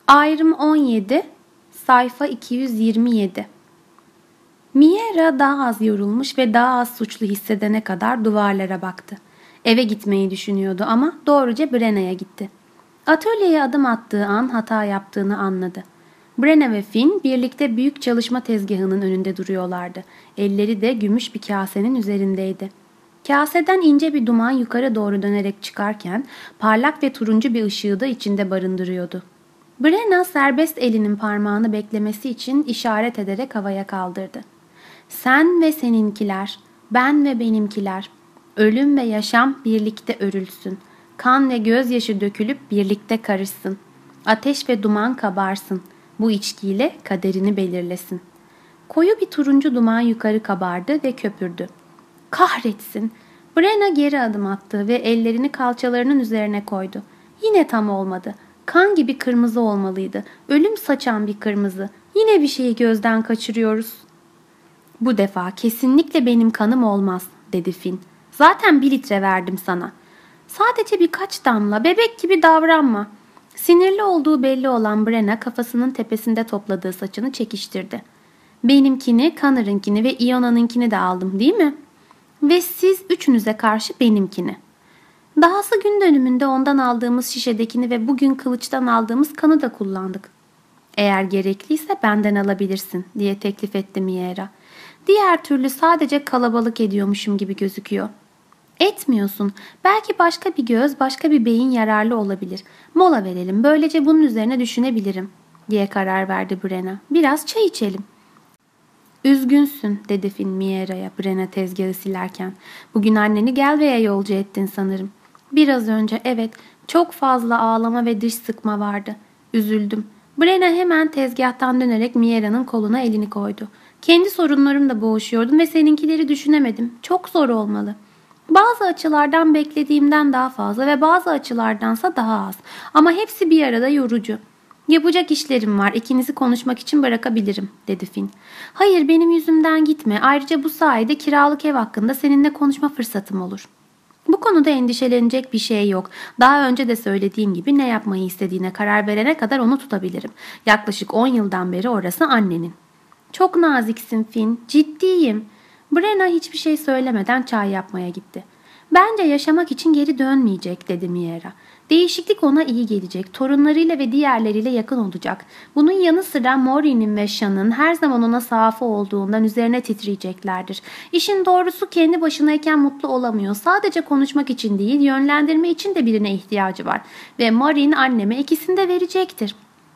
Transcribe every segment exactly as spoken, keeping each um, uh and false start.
Ayrım on yedi, sayfa iki yüz yirmi yedi. Miera daha az yorulmuş ve daha az suçlu hissedene kadar duvarlara baktı. Eve gitmeyi düşünüyordu ama doğruca Brenna'ya gitti. Atölyeye adım attığı an hata yaptığını anladı. Brenna ve Finn birlikte büyük çalışma tezgahının önünde duruyorlardı. Elleri de gümüş bir kasenin üzerindeydi. Kaseden ince bir duman yukarı doğru dönerek çıkarken parlak ve turuncu bir ışığı da içinde barındırıyordu. Brenna serbest elinin parmağını beklemesi için işaret ederek havaya kaldırdı. Sen ve seninkiler, ben ve benimkiler, ölüm ve yaşam birlikte örülsün. Kan ve gözyaşı dökülüp birlikte karışsın. Ateş ve duman kabarsın. Bu içkiyle kaderini belirlesin. Koyu bir turuncu duman yukarı kabardı ve köpürdü. Kahretsin! Brenna geri adım attı ve ellerini kalçalarının üzerine koydu. Yine tam olmadı. Kan gibi kırmızı olmalıydı. Ölüm saçan bir kırmızı. Yine bir şeyi gözden kaçırıyoruz. Bu defa kesinlikle benim kanım olmaz, dedi Finn. Zaten bir litre verdim sana. Sadece birkaç damla, bebek gibi davranma. Sinirli olduğu belli olan Brenna kafasının tepesinde topladığı saçını çekiştirdi. Benimkini, Connor'ınkini ve Iona'nınkini de aldım, değil mi? Ve siz üçünüze karşı benimkini. Dahası gün dönümünde ondan aldığımız şişedekini ve bugün kılıçtan aldığımız kanı da kullandık. Eğer gerekliyse benden alabilirsin, diye teklif etti Miera. Diğer türlü sadece kalabalık ediyormuşum gibi gözüküyor. Etmiyorsun. Belki başka bir göz, başka bir beyin yararlı olabilir. Mola verelim, böylece bunun üzerine düşünebilirim, diye karar verdi Brenna. Biraz çay içelim. Üzgünsün, dedi Finn Miera'ya Brenna tezgahı silerken. Bugün anneni Gelve'ye yolcu ettin sanırım. Biraz önce, evet, çok fazla ağlama ve dış sıkma vardı. Üzüldüm. Brenna hemen tezgahtan dönerek Miera'nın koluna elini koydu. Kendi sorunlarımla boğuşuyordum ve seninkileri düşünemedim. Çok zor olmalı. Bazı açılardan beklediğimden daha fazla ve bazı açılardansa daha az. Ama hepsi bir arada yorucu. Yapacak işlerim var. İkinizi konuşmak için bırakabilirim, dedi Finn. Hayır, benim yüzümden gitme. Ayrıca bu sayede kiralık ev hakkında seninle konuşma fırsatım olur. Bu konuda endişelenecek bir şey yok. Daha önce de söylediğim gibi ne yapmayı istediğine karar verene kadar onu tutabilirim. Yaklaşık on yıldan beri orası annenin. Çok naziksin Finn. Ciddiyim. Brenna hiçbir şey söylemeden çay yapmaya gitti. Bence yaşamak için geri dönmeyecek, dedi Miera. Değişiklik ona iyi gelecek. Torunlarıyla ve diğerleriyle yakın olacak. Bunun yanı sıra Maureen'in ve Sean'ın her zaman ona safı olduğundan üzerine titriyeceklerdir. İşin doğrusu kendi başınayken mutlu olamıyor. Sadece konuşmak için değil, yönlendirme için de birine ihtiyacı var. Ve Maureen anneme ikisini de verecektir.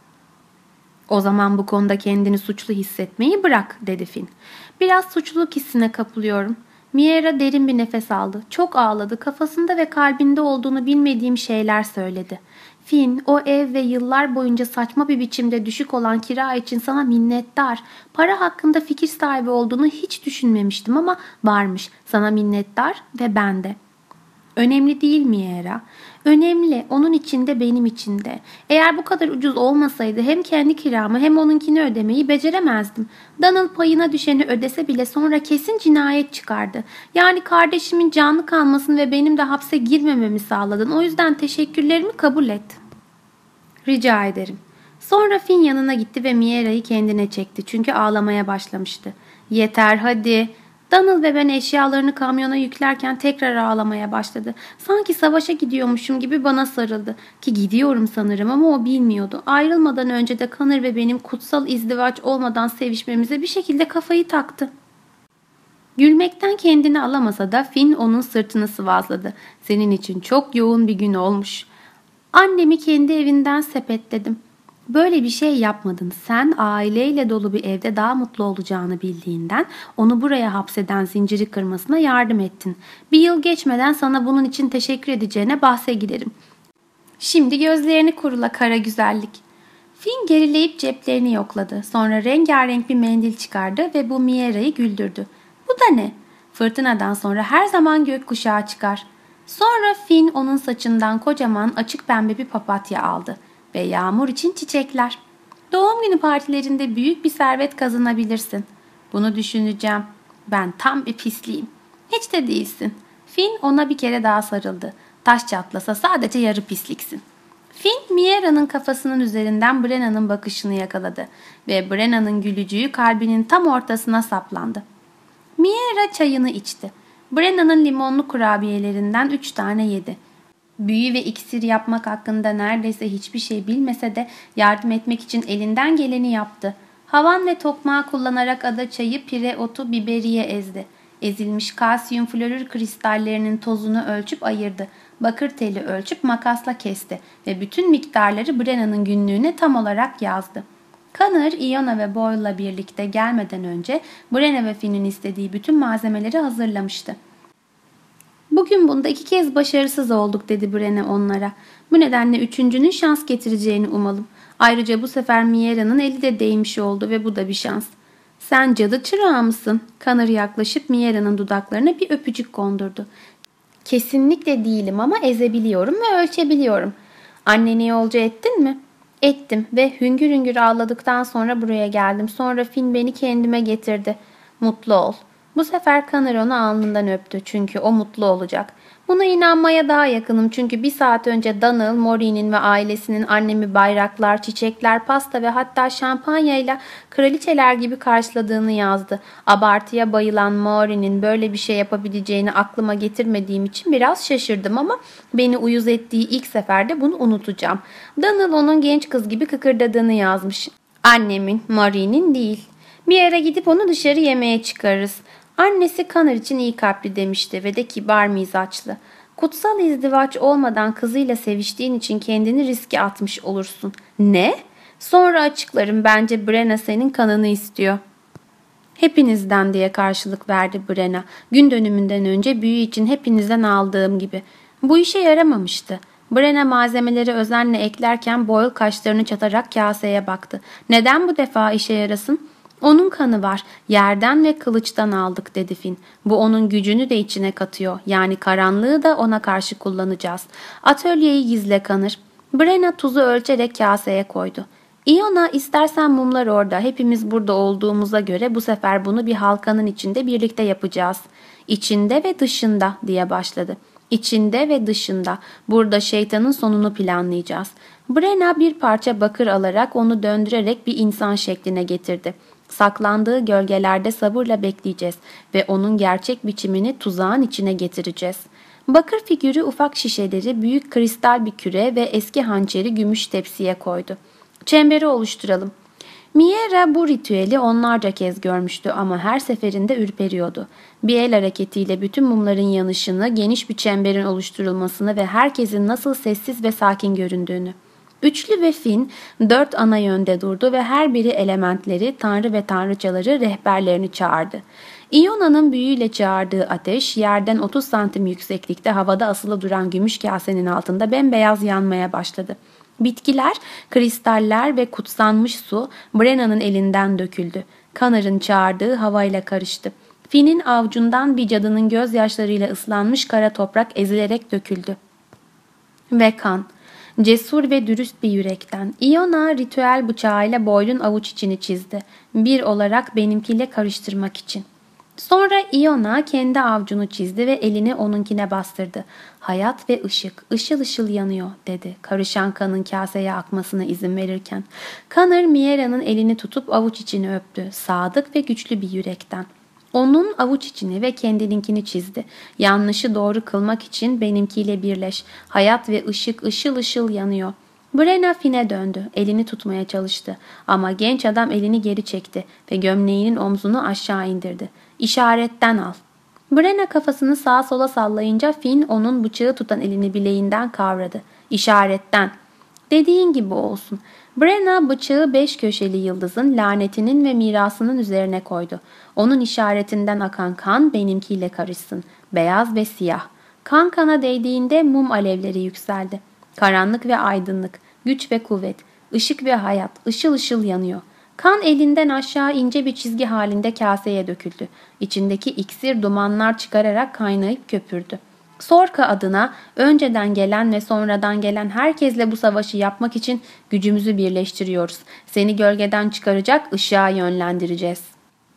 O zaman bu konuda kendini suçlu hissetmeyi bırak, dedi Finn. Biraz suçluluk hissine kapılıyorum. Miera derin bir nefes aldı. Çok ağladı. Kafasında ve kalbinde olduğunu bilmediğim şeyler söyledi. Finn, o ev ve yıllar boyunca saçma bir biçimde düşük olan kira için sana minnettar. Para hakkında fikir sahibi olduğunu hiç düşünmemiştim ama varmış. Sana minnettar ve ben de. Önemli değil Miera. Önemli. Onun içinde, benim içinde. Eğer bu kadar ucuz olmasaydı hem kendi kiramı hem onunkini ödemeyi beceremezdim. Donald payına düşeni ödese bile sonra kesin cinayet çıkardı. Yani kardeşimin canlı kalmasını ve benim de hapse girmememi sağladın. O yüzden teşekkürlerimi kabul et. Rica ederim. Sonra Finn yanına gitti ve Miera'yı kendine çekti. Çünkü ağlamaya başlamıştı. Yeter hadi. Donald ve ben eşyalarını kamyona yüklerken tekrar ağlamaya başladı. Sanki savaşa gidiyormuşum gibi bana sarıldı. Ki gidiyorum sanırım ama o bilmiyordu. Ayrılmadan önce de Connor ve benim kutsal izdivaç olmadan sevişmemize bir şekilde kafayı taktı. Gülmekten kendini alamasa da Finn onun sırtını sıvazladı. Senin için çok yoğun bir gün olmuş. Annemi kendi evinden sepetledim. Böyle bir şey yapmadın. Sen aileyle dolu bir evde daha mutlu olacağını bildiğinden onu buraya hapseden zinciri kırmasına yardım ettin. Bir yıl geçmeden sana bunun için teşekkür edeceğine bahse giderim. Şimdi gözlerini kurula kara güzellik. Finn gerileyip ceplerini yokladı. Sonra rengarenk bir mendil çıkardı ve bu Miera'yı güldürdü. Bu da ne? Fırtınadan sonra her zaman gökkuşağı çıkar. Sonra Finn onun saçından kocaman açık pembe bir papatya aldı. Ve yağmur için çiçekler. Doğum günü partilerinde büyük bir servet kazanabilirsin. Bunu düşüneceğim. Ben tam bir pisliyim. Hiç de değilsin. Finn ona bir kere daha sarıldı. Taş çatlasa sadece yarı pisliksin. Finn, Miera'nın kafasının üzerinden Brenna'nın bakışını yakaladı ve Brenna'nın gülücüğü kalbinin tam ortasına saplandı. Miera çayını içti. Brenna'nın limonlu kurabiyelerinden üç tane yedi. Büyü ve iksir yapmak hakkında neredeyse hiçbir şey bilmese de yardım etmek için elinden geleni yaptı. Havan ve tokmağı kullanarak ada çayı, pire otu, biberiye ezdi. Ezilmiş kalsiyum florür kristallerinin tozunu ölçüp ayırdı. Bakır teli ölçüp makasla kesti ve bütün miktarları Brenna'nın günlüğüne tam olarak yazdı. Connor, Iona ve Boyle'la birlikte gelmeden önce Brenna ve Finn'in istediği bütün malzemeleri hazırlamıştı. "Bugün bunda iki kez başarısız olduk," dedi Brenna onlara. "Bu nedenle üçüncünün şans getireceğini umalım. Ayrıca bu sefer Miera'nın eli de değmiş oldu ve bu da bir şans." "Sen cadı çırağı mısın?" Connor yaklaşıp Miera'nın dudaklarına bir öpücük kondurdu. "Kesinlikle değilim ama ezebiliyorum ve ölçebiliyorum." "Anneni yolcu ettin mi?" "Ettim ve hüngür hüngür ağladıktan sonra buraya geldim. Sonra Finn beni kendime getirdi." "Mutlu ol." Bu sefer Connor onu alnından öptü çünkü o mutlu olacak. "Buna inanmaya daha yakınım çünkü bir saat önce Donald, Maureen'in ve ailesinin annemi bayraklar, çiçekler, pasta ve hatta şampanyayla kraliçeler gibi karşıladığını yazdı. Abartıya bayılan Maureen'in böyle bir şey yapabileceğini aklıma getirmediğim için biraz şaşırdım ama beni uyuz ettiği ilk seferde bunu unutacağım. Donald onun genç kız gibi kıkırdadığını yazmış. Annemin, Maureen'in değil. Bir ara gidip onu dışarı yemeğe çıkarırız." Annesi Connor için iyi kalpli demişti ve de kibar mizaçlı. "Kutsal izdivaç olmadan kızıyla seviştiğin için kendini riske atmış olursun." "Ne?" "Sonra açıklarım, bence Brenna senin kanını istiyor." "Hepinizden," diye karşılık verdi Brenna. "Gün dönümünden önce büyü için hepinizden aldığım gibi." Bu işe yaramamıştı. Brenna malzemeleri özenle eklerken Boyle kaşlarını çatarak kaseye baktı. "Neden bu defa işe yarasın?" "Onun kanı var. Yerden ve kılıçtan aldık," dedi Finn. "Bu onun gücünü de içine katıyor. Yani karanlığı da ona karşı kullanacağız. Atölyeyi gizle Connor." Brenna tuzu ölçerek kaseye koydu. "Iona, istersen mumlar orada. Hepimiz burada olduğumuza göre bu sefer bunu bir halkanın içinde birlikte yapacağız." "İçinde ve dışında," diye başladı. "İçinde ve dışında. Burada şeytanın sonunu planlayacağız." Brenna bir parça bakır alarak onu döndürerek bir insan şekline getirdi. "Saklandığı gölgelerde sabırla bekleyeceğiz ve onun gerçek biçimini tuzağın içine getireceğiz." Bakır figürü ufak şişeleri, büyük kristal bir küre ve eski hançeri gümüş tepsiye koydu. "Çemberi oluşturalım." Miera bu ritüeli onlarca kez görmüştü ama her seferinde ürperiyordu. Bir el hareketiyle bütün mumların yanışını, geniş bir çemberin oluşturulmasını ve herkesin nasıl sessiz ve sakin göründüğünü. Üçlü ve Finn dört ana yönde durdu ve her biri elementleri, tanrı ve tanrıçaları, rehberlerini çağırdı. Iona'nın büyüyle çağırdığı ateş yerden otuz santim yükseklikte havada asılı duran gümüş kasenin altında bembeyaz yanmaya başladı. Bitkiler, kristaller ve kutsanmış su Brenna'nın elinden döküldü. Connor'ın çağırdığı havayla karıştı. Finn'in avucundan bir cadının gözyaşlarıyla ıslanmış kara toprak ezilerek döküldü. Ve kan. Cesur ve dürüst bir yürekten. Iona ritüel bıçağıyla Boyle'un avuç içini çizdi. Bir olarak benimkiyle karıştırmak için. Sonra Iona kendi avucunu çizdi ve elini onunkine bastırdı. "Hayat ve ışık, ışıl ışıl yanıyor," dedi. Karışan kanın kaseye akmasına izin verirken. Connor Miera'nın elini tutup avuç içini öptü. Sadık ve güçlü bir yürekten. Onun avuç içini ve kendininkini çizdi. "Yanlışı doğru kılmak için benimkiyle birleş. Hayat ve ışık ışıl ışıl yanıyor." Brenna Finn'e döndü. Elini tutmaya çalıştı. Ama genç adam elini geri çekti ve gömleğinin omzunu aşağı indirdi. "İşaretten al." Brenna kafasını sağa sola sallayınca Finn onun bıçağı tutan elini bileğinden kavradı. "İşaretten." "Dediğin gibi olsun." Brenna bıçağı beş köşeli yıldızın, lanetinin ve mirasının üzerine koydu. "Onun işaretinden akan kan benimkiyle karışsın. Beyaz ve siyah." Kan kana değdiğinde mum alevleri yükseldi. Karanlık ve aydınlık, güç ve kuvvet, ışık ve hayat ışıl ışıl yanıyor. Kan elinden aşağı ince bir çizgi halinde kaseye döküldü. İçindeki iksir dumanlar çıkararak kaynayıp köpürdü. Sorka adına önceden gelen ve sonradan gelen herkesle bu savaşı yapmak için gücümüzü birleştiriyoruz. Seni gölgeden çıkaracak, ışığa yönlendireceğiz.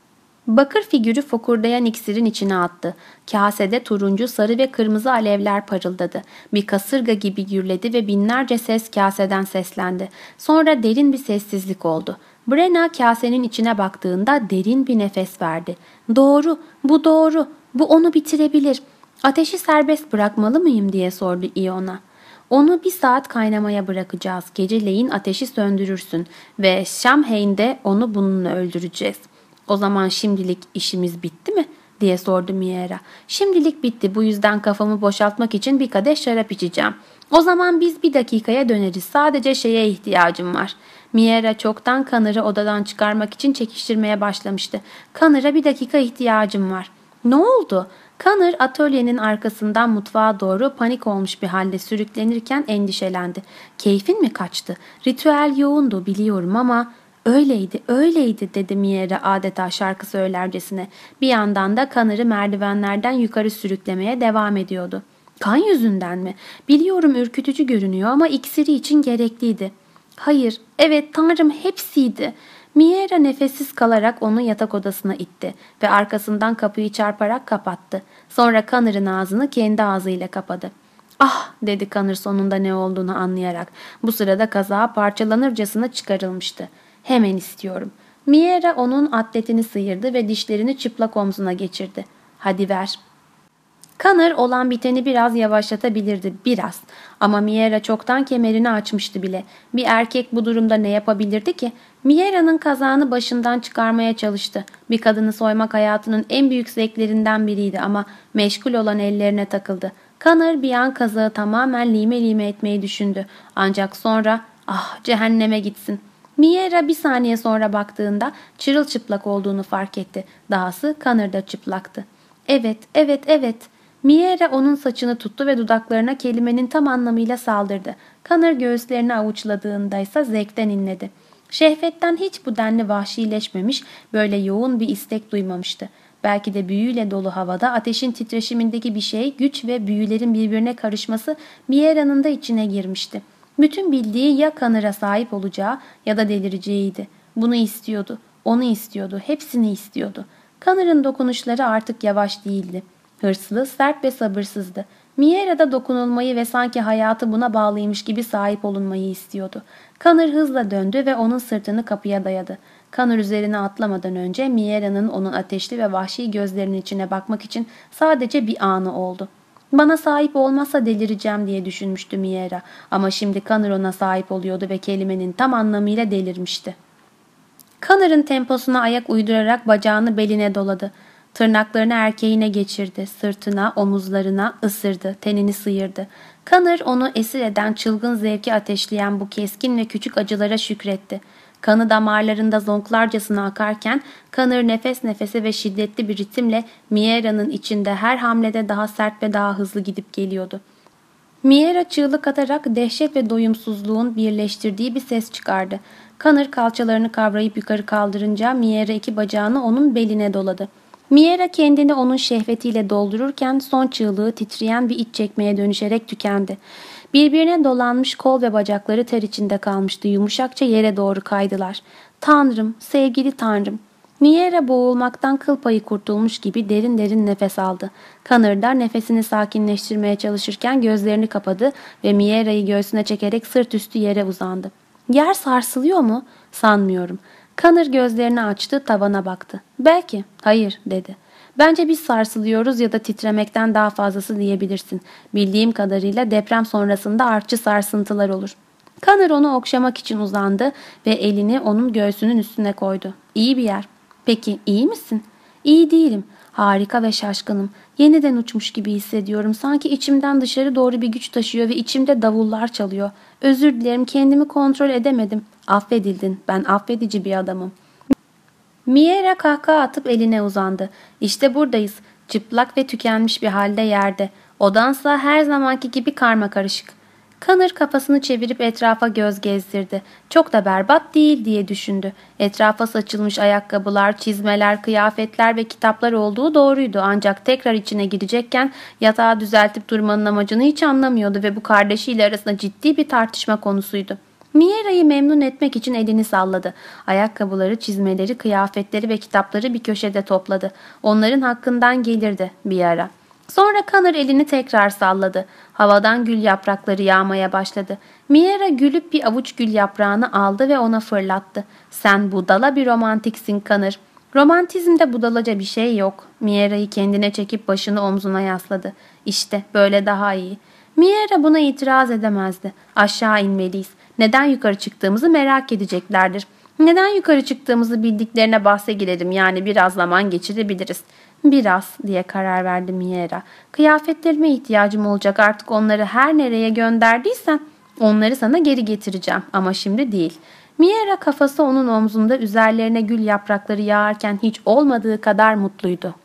Bakır figürü fokurdayan iksirin içine attı. Kasede turuncu, sarı ve kırmızı alevler parıldadı. Bir kasırga gibi gürledi ve binlerce ses kaseden seslendi. Sonra derin bir sessizlik oldu. Brenna kasenin içine baktığında derin bir nefes verdi. Doğru, bu doğru, bu onu bitirebilir. Ateşi serbest bırakmalı mıyım diye sordu Iona. Onu bir saat kaynamaya bırakacağız. Geceleyin ateşi söndürürsün ve Samhain'de onu bununla öldüreceğiz. O zaman şimdilik işimiz bitti mi? Diye sordu Miera. Şimdilik bitti. Bu yüzden kafamı boşaltmak için bir kadeh şarap içeceğim. O zaman biz bir dakikaya döneriz. Sadece şeye ihtiyacım var. Miera çoktan Connor'ı odadan çıkarmak için çekiştirmeye başlamıştı. Connor'a bir dakika ihtiyacım var. Ne oldu? Connor atölyenin arkasından mutfağa doğru panik olmuş bir halde sürüklenirken endişelendi. Keyfin mi kaçtı? Ritüel yoğundu biliyorum ama... Öyleydi, öyleydi dedi Miera adeta şarkı söylercesine. Bir yandan da Connor'ı merdivenlerden yukarı sürüklemeye devam ediyordu. Kan yüzünden mi? Biliyorum ürkütücü görünüyor ama iksiri için gerekliydi. Hayır, evet tanrım hepsiydi. Miera nefessiz kalarak onu yatak odasına itti ve arkasından kapıyı çarparak kapattı. Sonra Connor'ın ağzını kendi ağzıyla kapadı. Ah dedi Connor sonunda ne olduğunu anlayarak. Bu sırada kazağı parçalanırcasına çıkarılmıştı. Hemen istiyorum. Miera onun atletini sıyırdı ve dişlerini çıplak omzuna geçirdi. Hadi ver. Connor olan biteni biraz yavaşlatabilirdi, biraz. Ama Miera çoktan kemerini açmıştı bile. Bir erkek bu durumda ne yapabilirdi ki? Miera'nın kazağını başından çıkarmaya çalıştı. Bir kadını soymak hayatının en büyük zevklerinden biriydi ama meşgul olan ellerine takıldı. Connor bir an kazağı tamamen lime lime etmeyi düşündü. Ancak sonra, ah cehenneme gitsin. Miera bir saniye sonra baktığında çırılçıplak olduğunu fark etti. Dahası Connor da çıplaktı. Evet, evet, evet. Miera onun saçını tuttu ve dudaklarına kelimenin tam anlamıyla saldırdı. Connor göğüslerini avuçladığında ise zevkten inledi. Şehvetten hiç bu denli vahşileşmemiş, böyle yoğun bir istek duymamıştı. Belki de büyüyle dolu havada ateşin titreşimindeki bir şey, güç ve büyülerin birbirine karışması Miera'nın da içine girmişti. Bütün bildiği ya Connor'a sahip olacağı ya da delireceğiydi. Bunu istiyordu, onu istiyordu, hepsini istiyordu. Connor'ın dokunuşları artık yavaş değildi. Hırslı, sert ve sabırsızdı. Miera da dokunulmayı ve sanki hayatı buna bağlıymış gibi sahip olunmayı istiyordu. Connor hızla döndü ve onun sırtını kapıya dayadı. Connor üzerine atlamadan önce Miera'nın onun ateşli ve vahşi gözlerinin içine bakmak için sadece bir anı oldu. Bana sahip olmazsa delireceğim diye düşünmüştü Miera. Ama şimdi Connor ona sahip oluyordu ve kelimenin tam anlamıyla delirmişti. Connor'ın temposuna ayak uydurarak bacağını beline doladı. Tırnaklarını erkeğine geçirdi. Sırtına, omuzlarına ısırdı. Tenini sıyırdı. Connor onu esir eden çılgın zevki ateşleyen bu keskin ve küçük acılara şükretti. Kanı damarlarında zonklarcasına akarken Connor nefes nefese ve şiddetli bir ritimle Miera'nın içinde her hamlede daha sert ve daha hızlı gidip geliyordu. Miera çığlık atarak dehşet ve doyumsuzluğun birleştirdiği bir ses çıkardı. Connor kalçalarını kavrayıp yukarı kaldırınca Miera iki bacağını onun beline doladı. Miera kendini onun şehvetiyle doldururken son çığlığı titreyen bir iç çekmeye dönüşerek tükendi. Birbirine dolanmış kol ve bacakları ter içinde kalmıştı. Yumuşakça yere doğru kaydılar. Tanrım, sevgili Tanrım. Miera boğulmaktan kıl payı kurtulmuş gibi derin derin nefes aldı. Connor da nefesini sakinleştirmeye çalışırken gözlerini kapadı ve Miera'yı göğsüne çekerek sırt üstü yere uzandı. Yer sarsılıyor mu? Sanmıyorum. Connor gözlerini açtı, tavana baktı. Belki, hayır dedi. Bence biz sarsılıyoruz ya da titremekten daha fazlası diyebilirsin. Bildiğim kadarıyla deprem sonrasında artçı sarsıntılar olur. Connor onu okşamak için uzandı ve elini onun göğsünün üstüne koydu. İyi bir yer. Peki iyi misin? İyi değilim. Harika ve şaşkınım. Yeniden uçmuş gibi hissediyorum. Sanki içimden dışarı doğru bir güç taşıyor ve içimde davullar çalıyor. Özür dilerim, kendimi kontrol edemedim. Affedildin. Ben affedici bir adamım. Miera kahkaha atıp eline uzandı. İşte buradayız. Çıplak ve tükenmiş bir halde yerde. Odansa her zamanki gibi karmakarışık. Connor kafasını çevirip etrafa göz gezdirdi. Çok da berbat değil diye düşündü. Etrafa saçılmış ayakkabılar, çizmeler, kıyafetler ve kitaplar olduğu doğruydu. Ancak tekrar içine girecekken yatağı düzeltip durmanın amacını hiç anlamıyordu ve bu kardeşiyle arasında ciddi bir tartışma konusuydu. Miera'yı memnun etmek için elini salladı. Ayakkabıları, çizmeleri, kıyafetleri ve kitapları bir köşede topladı. Onların hakkından gelirdi bir ara. Sonra Connor elini tekrar salladı. Havadan gül yaprakları yağmaya başladı. Miera gülüp bir avuç gül yaprağını aldı ve ona fırlattı. "Sen budala bir romantiksin Connor." "Romantizmde budalaca bir şey yok." Miera'yı kendine çekip başını omzuna yasladı. "İşte böyle daha iyi." Miera buna itiraz edemezdi. "Aşağı inmeliyiz. Neden yukarı çıktığımızı merak edeceklerdir. Neden yukarı çıktığımızı bildiklerine bahse girelim, yani biraz zaman geçirebiliriz." "Biraz," diye karar verdi Miera. "Kıyafetlerime ihtiyacım olacak, artık onları her nereye gönderdiysen onları sana geri getireceğim, ama şimdi değil." Miera kafası onun omzunda, üzerlerine gül yaprakları yağarken hiç olmadığı kadar mutluydu.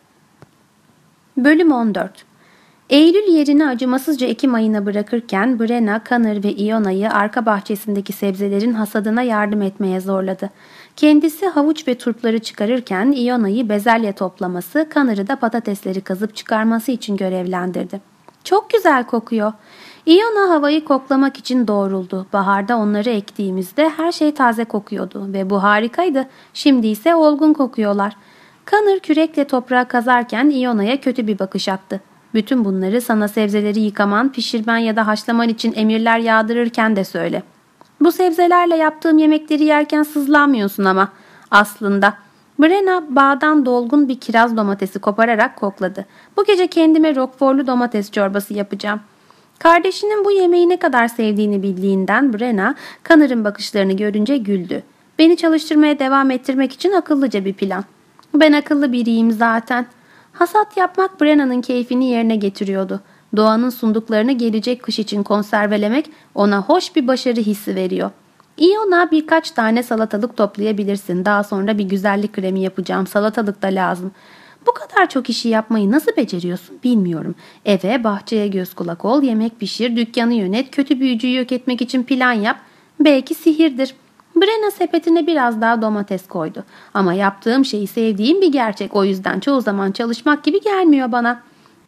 Bölüm on dört. Eylül yerini acımasızca Ekim ayına bırakırken Brenna, Connor ve Iona'yı arka bahçesindeki sebzelerin hasadına yardım etmeye zorladı. Kendisi havuç ve turpları çıkarırken Iona'yı bezelye toplaması, Connor'ı da patatesleri kazıp çıkarması için görevlendirdi. "Çok güzel kokuyor." Iona havayı koklamak için doğruldu. Baharda onları ektiğimizde her şey taze kokuyordu ve bu harikaydı. Şimdi ise olgun kokuyorlar. Connor kürekle toprağı kazarken Iona'ya kötü bir bakış attı. "Bütün bunları sana sebzeleri yıkaman, pişirmen ya da haşlaman için emirler yağdırırken de söyle. Bu sebzelerle yaptığım yemekleri yerken sızlanmıyorsun ama." "Aslında." Brenna bağdan dolgun bir kiraz domatesi kopararak kokladı. "Bu gece kendime rokforlu domates çorbası yapacağım." Kardeşinin bu yemeği ne kadar sevdiğini bildiğinden Brenna, Connor'ın bakışlarını görünce güldü. "Beni çalıştırmaya devam ettirmek için akıllıca bir plan." "Ben akıllı biriyim zaten." Hasat yapmak Brenna'nın keyfini yerine getiriyordu. Doğanın sunduklarını gelecek kış için konservelemek ona hoş bir başarı hissi veriyor. "Iona, birkaç tane salatalık toplayabilirsin. Daha sonra bir güzellik kremi yapacağım. Salatalık da lazım." "Bu kadar çok işi yapmayı nasıl beceriyorsun bilmiyorum. Eve, bahçeye göz kulak ol, yemek pişir, dükkanı yönet, kötü büyücüyü yok etmek için plan yap. Belki sihirdir." Brenna sepetine biraz daha domates koydu. "Ama yaptığım şeyi sevdiğim bir gerçek. O yüzden çoğu zaman çalışmak gibi gelmiyor bana."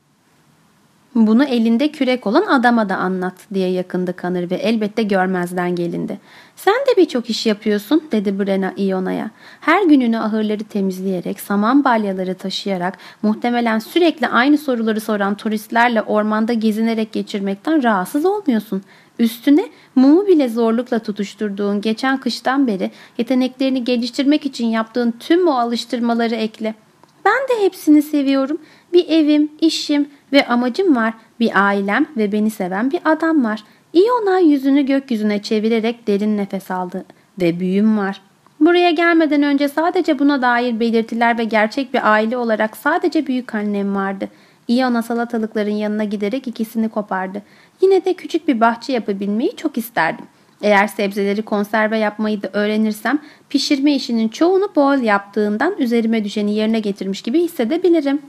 "Bunu elinde kürek olan adama da anlat," diye yakındı Connor ve elbette görmezden gelindi. "Sen de birçok iş yapıyorsun," dedi Brenna Iona'ya. "Her gününü ahırları temizleyerek, saman balyaları taşıyarak, muhtemelen sürekli aynı soruları soran turistlerle ormanda gezinerek geçirmekten rahatsız olmuyorsun. Üstüne mumu bile zorlukla tutuşturduğun geçen kıştan beri yeteneklerini geliştirmek için yaptığın tüm o alıştırmaları ekle." "Ben de hepsini seviyorum. Bir evim, işim ve amacım var. Bir ailem ve beni seven bir adam var." Iona yüzünü gökyüzüne çevirerek derin nefes aldı. "Ve büyüm var." Buraya gelmeden önce sadece buna dair belirtiler ve gerçek bir aile olarak sadece büyük annem vardı. Iona salatalıkların yanına giderek ikisini kopardı. "Yine de küçük bir bahçe yapabilmeyi çok isterdim. Eğer sebzeleri konserve yapmayı da öğrenirsem pişirme işinin çoğunu Boyle yaptığından üzerime düşeni yerine getirmiş gibi hissedebilirim."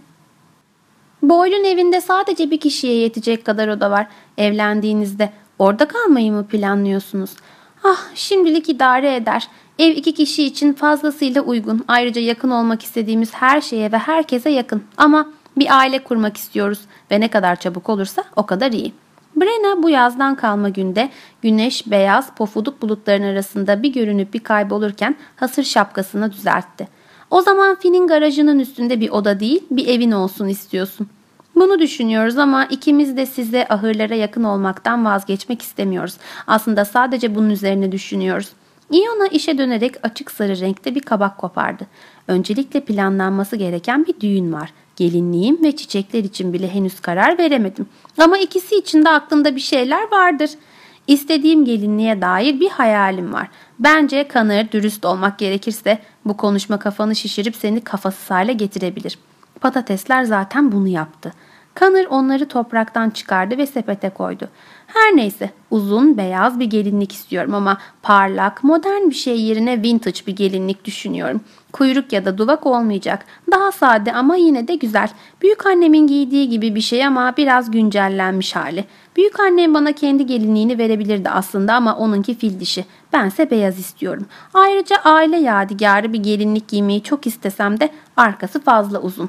"Boyle'un evinde sadece bir kişiye yetecek kadar oda var. Evlendiğinizde orada kalmayı mı planlıyorsunuz?" "Ah, şimdilik idare eder. Ev iki kişi için fazlasıyla uygun. Ayrıca yakın olmak istediğimiz her şeye ve herkese yakın. Ama bir aile kurmak istiyoruz ve ne kadar çabuk olursa o kadar iyi." Brenna bu yazdan kalma günde güneş beyaz pofuduk bulutların arasında bir görünüp bir kaybolurken hasır şapkasını düzeltti. "O zaman Finn'in garajının üstünde bir oda değil, bir evin olsun istiyorsun." "Bunu düşünüyoruz ama ikimiz de size ahırlara yakın olmaktan vazgeçmek istemiyoruz. Aslında sadece bunun üzerine düşünüyoruz." Iona işe dönerek açık sarı renkte bir kabak kopardı. "Öncelikle planlanması gereken bir düğün var. Gelinliğim ve çiçekler için bile henüz karar veremedim. Ama ikisi için de aklımda bir şeyler vardır. İstediğim gelinliğe dair bir hayalim var. Bence Connor, dürüst olmak gerekirse bu konuşma kafanı şişirip seni kafasız hale getirebilir. Patatesler zaten bunu yaptı." Connor onları topraktan çıkardı ve sepete koydu. "Her neyse, uzun beyaz bir gelinlik istiyorum ama parlak, modern bir şey yerine vintage bir gelinlik düşünüyorum. Kuyruk ya da duvak olmayacak. Daha sade ama yine de güzel. Büyükannemin giydiği gibi bir şey ama biraz güncellenmiş hali. Büyükannem bana kendi gelinliğini verebilirdi aslında ama onunki fil dişi. Bense beyaz istiyorum. Ayrıca aile yadigarı bir gelinlik giymeyi çok istesem de arkası fazla uzun."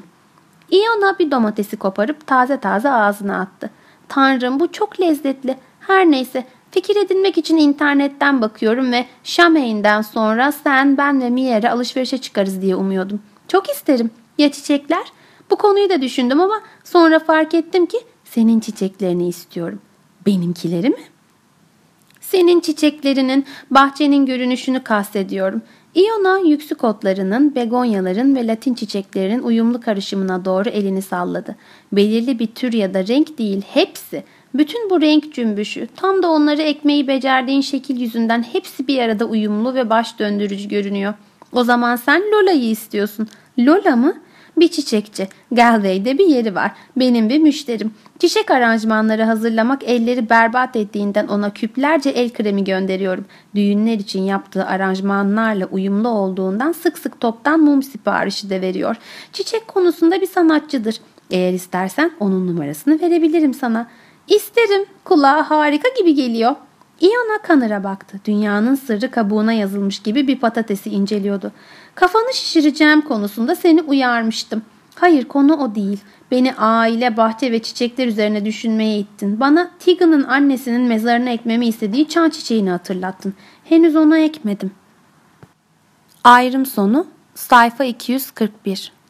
Iona bir domatesi koparıp taze taze ağzına attı. "Tanrım, bu çok lezzetli. Her neyse, Fikir edinmek için internetten bakıyorum ve Şamhain'den sonra sen, ben ve Mier'e alışverişe çıkarız diye umuyordum. Çok isterim. Ya çiçekler? Bu konuyu da düşündüm ama sonra fark ettim ki senin çiçeklerini istiyorum. Benimkileri mi? Senin çiçeklerinin, bahçenin görünüşünü kastediyorum. İona yüksük otlarının, begonyaların ve latin çiçeklerinin uyumlu karışımına doğru elini salladı. Belirli bir tür ya da renk değil, hepsi. Bütün bu renk cümbüşü, tam da onları ekmeği becerdiğin şekil yüzünden hepsi bir arada uyumlu ve baş döndürücü görünüyor. O zaman sen Lola'yı istiyorsun. Lola mı? Bir çiçekçi. Galway'de bir yeri var. Benim bir müşterim. Çiçek aranjmanları hazırlamak elleri berbat ettiğinden ona küplerce el kremi gönderiyorum. Düğünler için yaptığı aranjmanlarla uyumlu olduğundan sık sık toptan mum siparişi de veriyor. Çiçek konusunda bir sanatçıdır. Eğer istersen onun numarasını verebilirim sana. İsterim. Kulağa harika gibi geliyor. Iona Connor'a baktı. Dünyanın sırrı kabuğuna yazılmış gibi bir patatesi inceliyordu. Kafanı şişireceğim konusunda seni uyarmıştım. Hayır, konu o değil. Beni aile, bahçe ve çiçekler üzerine düşünmeye ittin. Bana Tegan'ın annesinin mezarına ekmemi istediği çan çiçeğini hatırlattın. Henüz onu ekmedim. Ayrım sonu sayfa iki yüz kırk bir.